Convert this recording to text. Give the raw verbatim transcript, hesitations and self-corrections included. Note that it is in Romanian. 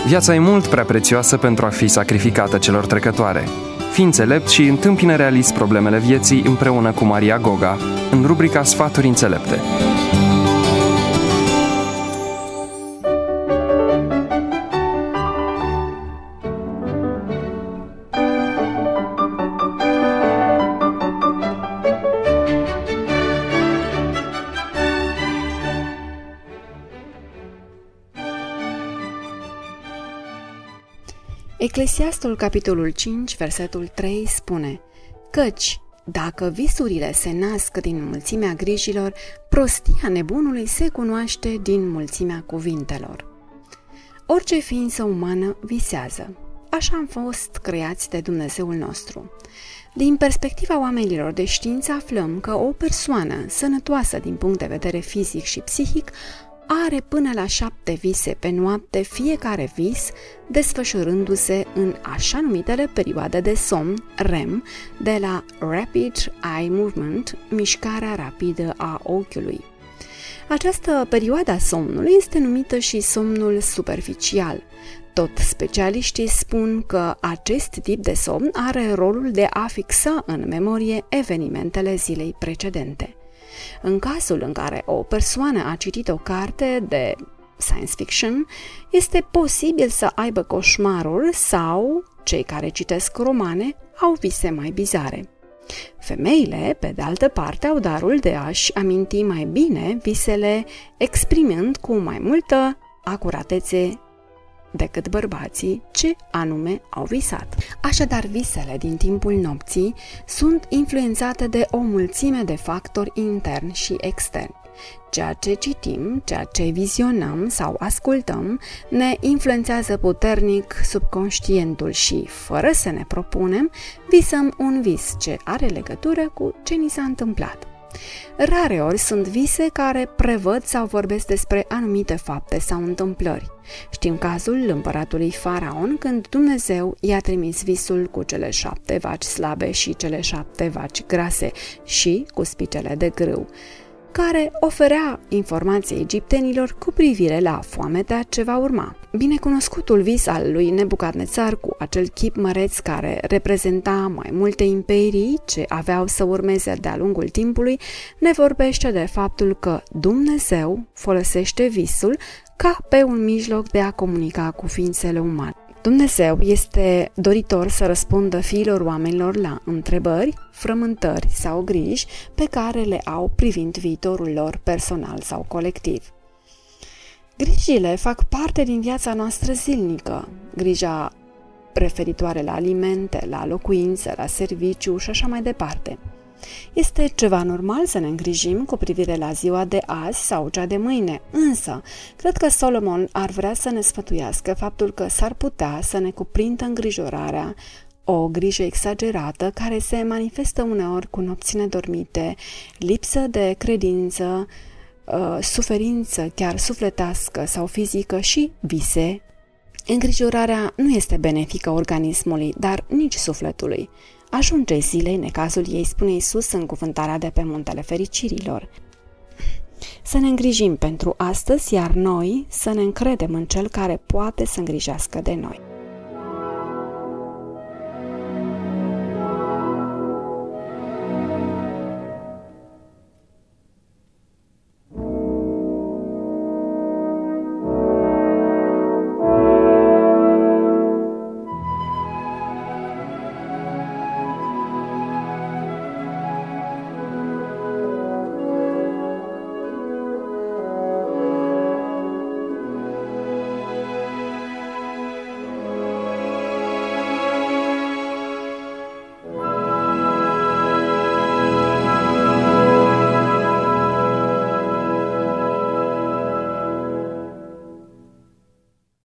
Viața e mult prea prețioasă pentru a fi sacrificată celor trecătoare. Fii înțelept și întâmpină realist problemele vieții împreună cu Maria Goga, în rubrica Sfaturi înțelepte. Eclesiastul, capitolul cinci, versetul trei spune: Căci, dacă visurile se nasc din mulțimea grijilor, prostia nebunului se cunoaște din mulțimea cuvintelor. Orice ființă umană visează. Așa am fost creați de Dumnezeul nostru. Din perspectiva oamenilor de știință aflăm că o persoană sănătoasă din punct de vedere fizic și psihic are până la șapte vise pe noapte, fiecare vis desfășurându-se în așa numitele perioade de somn R E M, de la Rapid Eye Movement, mișcarea rapidă a ochiului. Această perioadă a somnului este numită și somnul superficial. Tot specialiștii spun că acest tip de somn are rolul de a fixa în memorie evenimentele zilei precedente. În cazul în care o persoană a citit o carte de science fiction, este posibil să aibă coșmarul sau cei care citesc romane au vise mai bizare. Femeile, pe de altă parte, au darul de a-și aminti mai bine visele, exprimând cu mai multă acuratețe decât bărbații ce anume au visat. Așadar, visele din timpul nopții sunt influențate de o mulțime de factori interni și externi. Ceea ce citim, ceea ce vizionăm sau ascultăm ne influențează puternic subconștientul și, fără să ne propunem, visăm un vis ce are legătură cu ce ni s-a întâmplat. Rare ori sunt vise care prevăd sau vorbesc despre anumite fapte sau întâmplări. Știm cazul împăratului Faraon, când Dumnezeu i-a trimis visul cu cele șapte vaci slabe și cele șapte vaci grase și cu spicele de grâu, care oferea informații egiptenilor cu privire la foametea ce va urma. Binecunoscutul vis al lui Nebucadnețar, cu acel chip măreț care reprezenta mai multe imperii ce aveau să urmeze de-a lungul timpului, ne vorbește de faptul că Dumnezeu folosește visul ca pe un mijloc de a comunica cu ființele umane. Dumnezeu este doritor să răspundă fiilor oamenilor la întrebări, frământări sau griji pe care le au privind viitorul lor personal sau colectiv. Grijile fac parte din viața noastră zilnică, grija referitoare la alimente, la locuință, la serviciu și așa mai departe. Este ceva normal să ne îngrijim cu privire la ziua de azi sau cea de mâine, însă cred că Solomon ar vrea să ne sfătuiască faptul că s-ar putea să ne cuprindă îngrijorarea, o grijă exagerată care se manifestă uneori cu nopți nedormite, lipsă de credință, suferință chiar sufletească sau fizică și vise. Îngrijorarea nu este benefică organismului, dar nici sufletului. Ajunge zilei, necazul ei, spune Iisus în cuvântarea de pe Muntele Fericirilor. Să ne îngrijim pentru astăzi, iar noi să ne încredem în Cel care poate să îngrijească de noi.